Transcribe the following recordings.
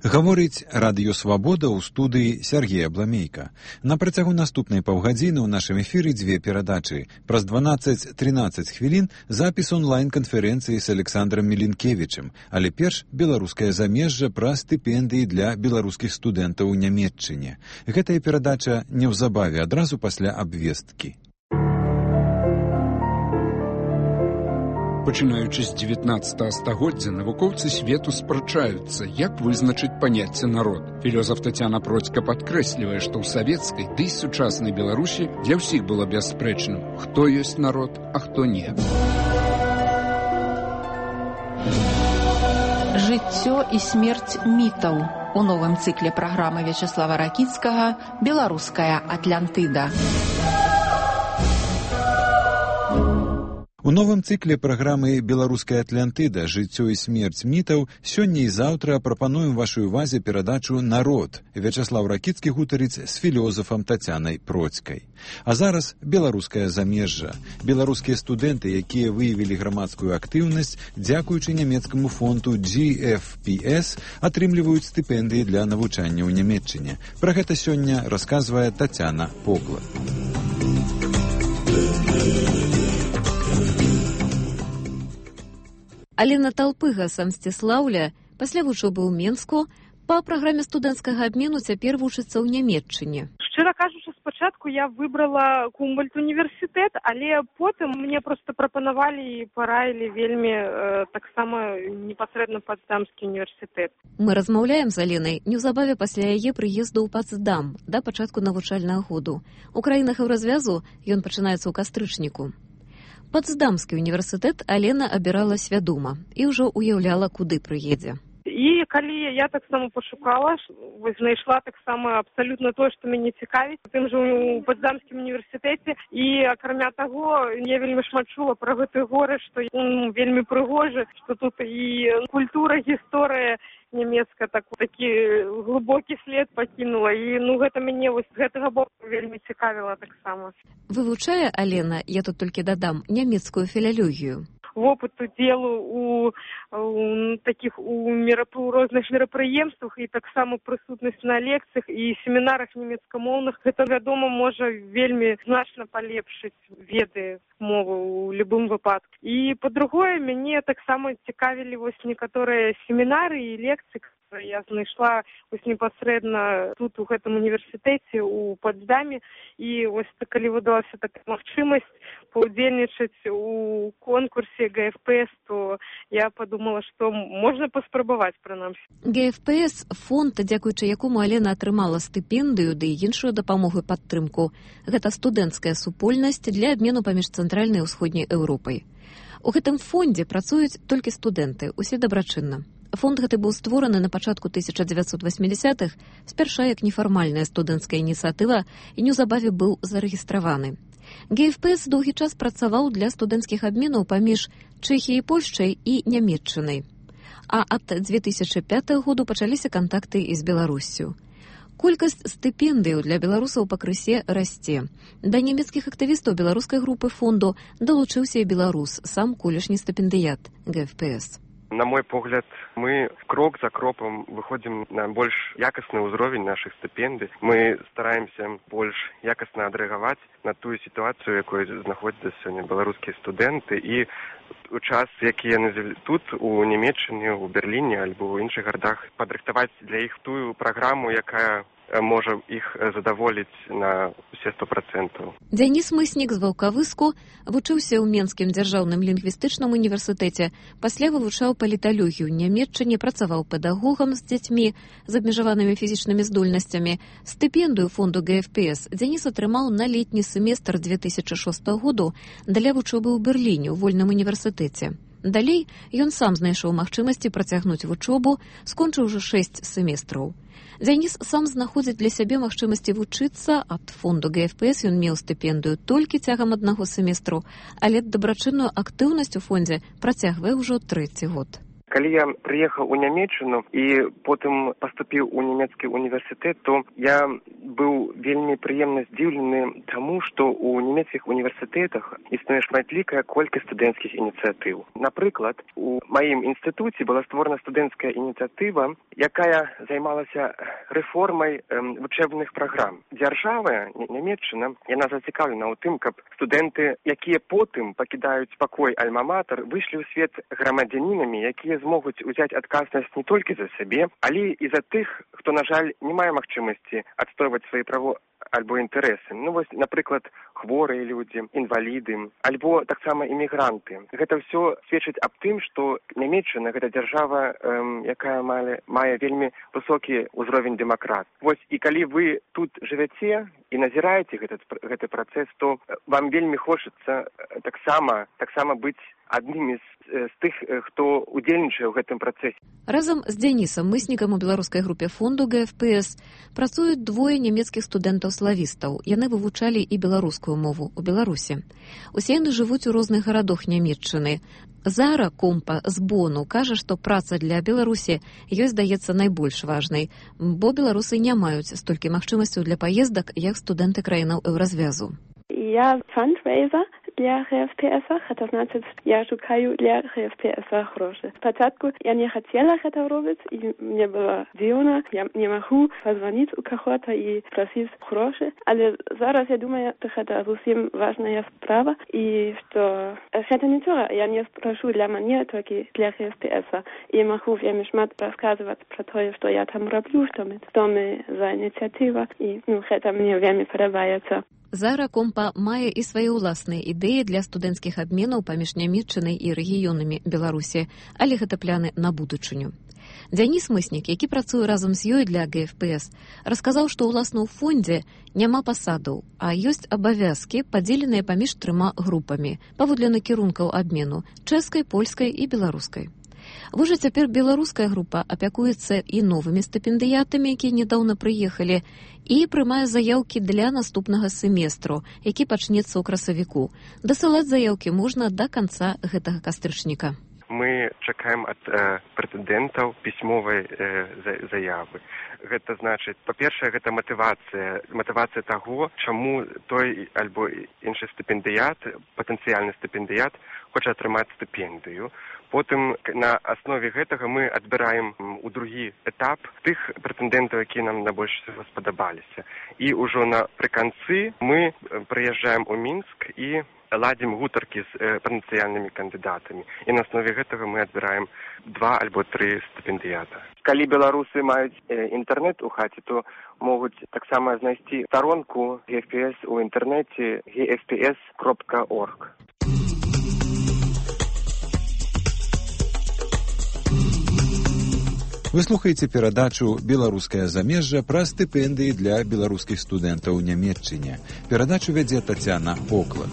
Гаворыць Радыё Свабода ў студыі Сергея Бламейка. На працягу наступнай паўгадзіны ў нашым эфіры дзве перадачы. Праз 12-13 хвілін запіс онлайн-канферэнцыі з Александрам Мілінкевічам, але перш беларускае замежжа пра стыпендыі для беларускіх студэнтаў у Нямецчыне. Гэтая перадача неўзабаве адразу пасля абвесткі. Пачынаючы з 19 стагоддзя навукоўцы свету спрачаюцца, як вызначыць паняцце народ. Філёзаф Тацяна Процька падкрэслівае, што ў савецкай ды і сучаснай Беларусі для ўсіх было бясспрэчным, хто ёсць народ, а хто не. Жыццё і смерць мітаў. У новым цыкле праграмы Вячеслава Ракіцкага «Беларуская Атлантыда». У новым цыкле праграмы «Беларуская Атлантыда. Жыццё і смерць мітаў» сёння і заўтра прапануем вашай увазе перадачу «Народ». Вячеслав Ракіцкі гутарыць з філёзафам Тацянай Процькай. А зараз беларускае замежжа. Беларускія студэнты, якія выявілі грамадскую актыўнасць, дзякуючы нямецкаму фонду GFPS, атрымліваюць стыпендыі для навучання ў Нямецчыне. Пра гэта сёння расказвае Тацяна Поплат. Алена Талпыга з Мсціслаўля пасля вучобы ў Менску па праграме студэнцкага абмену цяпер вучыцца ў Нямецчыне. Шчыра кажучы, спачатку я выбрала Гумбольдт універсітэт, але потым мне проста прапанавалі і параілі вельмі таксама непасрэдна Потсдамскі універсітэт. Мы размаўляем з Аленай неўзабаве пасля яе прыезду ў Потсдам да пачатку навучальнага году. У краінах еўразвязу ён пачынаецца ў кастрычніку. Потсдамскі універсітэт Алена абірала свядома і ўжо уяўляла, куды прыедзе. І калі я таксама пашукала, знайшла таксама абсалютна тое, што мяне цікавіць, тым жа у Потсдамскім універсітэце. І акрамя таго, я вельмі шмат чула пра гэты горад, што вельмі прыгожы, што тут і культура, гісторыя нямецкая такі глыбокі след пакінула. І гэта мяне вось з гэтага боку вельмі цікавіла таксама. Вывучае Алена, я тут толькі дадам, нямецкую філалогію. Вопыт удзелу у розных мерапрыемствах і таксама прысутнасць на лекцыях і семінарах нямецкамоўных. Гэта, вядома, можа вельмі значна палепшыць веды мовы ў любым выпадку. І, па-другое, мяне таксама цікавілі вось некаторыя семінары і лекцыі, я знайшла вось непасрэдна тут у гэтым універсітэце у Потсдаме. І вось калі выдалася такая магчымасць паўдзельнічаць у конкурсе ГФПС, то я подумала, што можна паспрабаваць прынамсі. ГФПС – фонд, дзякуючы якому Алена атрымала стыпендыю ды іншую дапамогу і падтрымку. Гэта студэнцкая супольнасць для абмену паміж цэнтральнай і ўсходняй Еўропай. У гэтым фондзе працуюць толькі студэнты, усе дабрачынна. Фонд гэты быў створаны на пачатку 1980-х, спярша як нефармальная студэнцкая ініцыятыва і неўзабаве быў зарэгістраваны. ГФПС доўгі час працаваў для студэнцкіх абменаў паміж Чэхіяй, Польшчай і Нямецчынай. А ад 2005 году пачаліся кантакты і з Беларуссю. Колькасць стыпендыяў для беларусаў пакрысе расце. Да нямецкіх актывістаў беларускай групы фонду далучыўся і беларус, сам колішні стыпендыят ГФПС. На мой погляд, мы крок за кроком выходим на больш якасны ўзровень нашых стыпендый. Мы стараемся больш якасна адрэагаваць на тую сітуацыю, якой знаходзяцца сёння беларускія студэнты. І у час, які яны тут, у Нямецчыне, у Берліне альбо ў іншых гарадах, падрыхтаваць для іх тую праграму, якая можа іх задаволіць на усе 100%. Дзяніс Мыснік з Ваўкавыску вучыўся ў Менскім дзяржаўным лінгвістычным універсітэце, пасля вывучаў паліталогію ў Нямецчыне, працаваў педагогам з дзяцьмі з абмежаванымі фізічнымі здольнасцямі. Стыпендыю фонду ГФПС Дзяніс атрымаў на летні семестр 2006 году для вучобы ў Берліне ў вольным універсітэце. Далей ён сам знайшоў магчымасці працягнуць вучобу, скончыў ужо 6 семестраў. Дзяніс сам знаходзіць для сябе магчымасці вучыцца. Ад фонду ГФПС ён меў стыпендыю толькі цягам аднаго семестру, але дабрачынную актыўнасць у фондзе працягвае ўжо 3-й год. Калі я прыехаў у Нямецчыну і потым паступіў у нямецкі універсітэт, то я быў вельмі прыемна здзіўлены таму, што ў нямецкіх універсітэтах існуе шматлікая колькасць студэнцкіх ініцыятыў. Напрыклад, у маім інстытуце была створана студэнцкая ініцыятыва, якая займалася рэформай вучэбных праграм. Дзяржава, Нямецчына, яна зацікаўлена ў тым, каб студэнты, якія потым пакідаюць пакой альма-матэр, выйшлі ў свет грамадзянінамі, якія змогуць узяць адказнасць не толькі за сябе, але і за тых, хто, на жаль, не мае магчымасці адстойваць свае правы альбо інтарэсы. Ну, вось, напрыклад, хворыя людзі, інваліды, альбо таксама імігранты. Гэта ўсё сведчыць аб тым, што Нямецчына гэта дзяржава, якая мае вельмі высокі ўзровень дэмакрат. Вось, і калі вы тут жывяце і назіраеце гэты працэс, то вам вельмі хочацца таксама быць аднымі з тых, хто удзельнічае ў гэтым працэсе. Разам з Дзянісам Мыснікам у беларускай групе фонду ГФПС працуюць двое нямецкіх студэнтаў-славістаў. Яны вывучалі і беларускую мову ў Беларусі. Усе яны жывуць у розных гарадах Нямецчыны. Зара Компа з Бону кажа, што праца для Беларусі ёй здаецца найбольш важнай, бо беларусы не маюць столькі магчымасцяў для паездак, як студэнты краінаў Еўразвязу. Я фандрейзер для ГФПСа, гэта значыць, я шукаю для ГФПСа грошы. Спачатку я не хацела гэта робіць, і мне было дзіўна, я не магу пазваніць у каго-то і прасіць грошы, але зараз я думаю, што гэта зусім важная справа, і што гэта нічога, я не прашу для мяне, толькі для ГФПСа, і магу вельмі шмат расказваць пра тое, што я там раблю, што мы за ініцыятыва, і гэта мне вельмі падабаецца. Зара Компа мае і свае ўласныя ідэі для студэнцкіх абменаў паміж Нямецчынай і рэгіёнамі Беларусі, але гэта пляны на будучыню. Дзяніс Мыснік, які працуе разам з ёй для ГФПС, расказаў, што ўласна ў фондзе няма пасадаў, а ёсць абавязкі, падзеленыя паміж трыма групамі, паводле накірункаў абмену – чэшскай, польскай і беларускай. Вось цяпер беларуская група апякуецца і новымі стыпендыятамі, якія нядаўна прыехалі, і прымае заяўкі для наступнага семестру, які пачнецца ў красавіку. Дасылаць заяўкі можна да канца гэтага кастрычніка. Мы чакаем ад прэтэндэнтаў пісьмовай заявы. Гэта значыць, па-першае, гэта матывацыя таго, чаму той альбо іншы стыпендыят, патэнцыяльны стыпендыят, хоча атрымаць стыпендыю. Потым на аснове гэтага мы адбіраем у другі этап тых прэтэндэнтаў, якія нам найбольш спадабаліся. І ўжо напрыканцы мы прыязджаем у Мінск і ладзім гутаркі з патэнцыяльнымі кандыдатамі. І на аснове гэтага мы адбіраем 2 альбо 3 стыпендыята. Калі беларусы маюць інтэрнэт у хаце, то могуць таксама знайсці старонку ГФПС у інтэрнэце gfps.org. Вы слухаеце перадачу «Беларускае замежжа» пра стыпендыі для беларускіх студэнтаў у Нямецчыне. Перадачу вядзе Тацяна Поклад.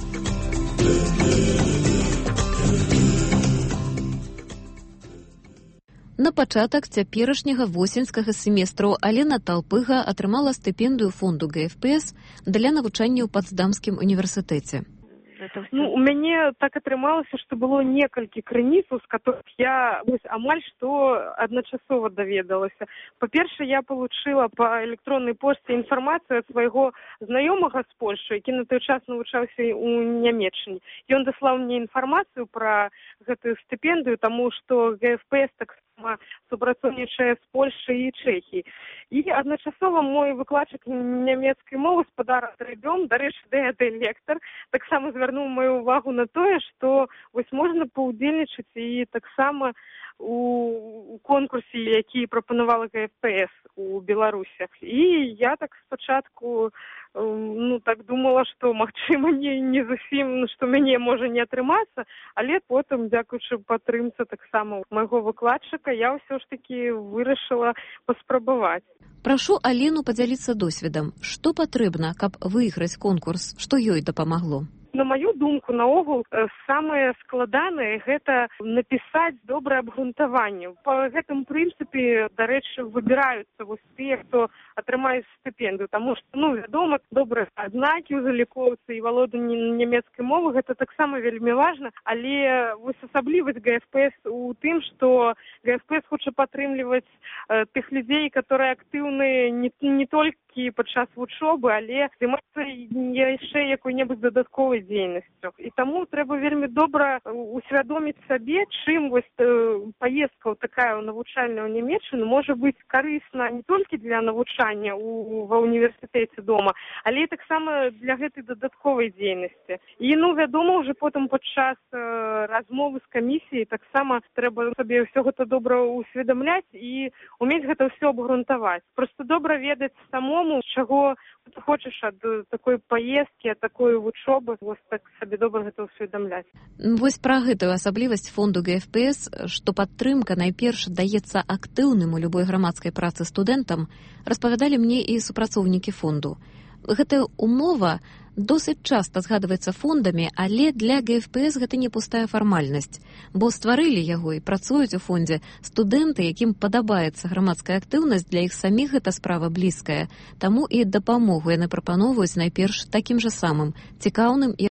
На пачатак цяперашняга восеньскага семестру Алена Талпыга атрымала стыпендыю фонду ГФПС для навучання ў Пацдамскім універсітэце. У мяне так атрымалася, што было некалькі крыніц, з которых я амаль што адначасова даведалася. Па-першае, я получила па электроннай пошце інфармацыю ад свайго знаёмага з Польшчы, які на той час навучаўся ў Нямецчыне. Ён даслаў мне інфармацыю пра гэтую стыпендыю, таму што ГФПС таксама супрацоўнічае з Польшчай і Чэхіяй. І адначасова мой выкладчык нямецкай мовы спадар Рэдём, дарэчы, лектар, таксама звярнуў маю увагу на тое, што вось можна паўдзельнічаць і таксама у конкурсе, які прапанавала ГФПС у Беларусі. І я так спачатку так думала, што магчыма не зусім, што мяне можа не атрымацца, але потым, дзякуючы падтрымцы таксама майго выкладчыка, я ўсё ж такі вырашыла паспрабаваць. Прашу Алену падзяліцца досведам. Што патрэбна, каб выйграць конкурс? Што ёй дапамагло? На маю думку, наогул, самае складанае – гэта напісаць добрае абгрунтаванне. Па гэтым прынцыпе, дарэчы, выбіраюцца вось тыя, хто атрымаюць стыпендыю. Таму што, вядома, добрыя адзнакі ў залікоўцы і валоданне нямецкай мовы – гэта таксама вельмі важна, але вось асаблівасць ГФПС у тым, што ГФПС хоча падтрымліваць тых людзей, которые актыўны не толькі падчас вучобы, але займацца яшчэ якой-небудзь дадатковай дзейнасцю. І таму трэба вельмі добра усвядоміць сабе, чым вось паездка такая ў навучальную Нямецчыну можа быць карысна не толькі для навучання ва універсітэце дома, але і таксама для гэтай дадатковай дзейнасці. І, вядома, уже потым падчас размовы з камісіяй таксама трэба сабе ўсё гэта добра усведамляць і умець гэта ўсё абгрунтаваць. Просто добра ведаць самому, чаго ты хочаш ад такой паездкі, ад такой вучобы, вось так сабе добра гэта усведамляць. Вось пра гэтую асаблівасць фонду ГФПС, што падтрымка найперш даецца актыўным у любой грамадскай працы студэнтам, распавядалі мне і супрацоўнікі фонду. Гэтая умова досыць часта згадваецца фондамі, але для ГФПС гэта не пустая фармальнасць, бо стварылі яго і працуюць у фондзе студэнты, якім падабаецца грамадская актыўнасць, для іх саміх гэта справа блізкая, таму і дапамогу яны прапаноўваюць найперш такім жа самым цікаўным і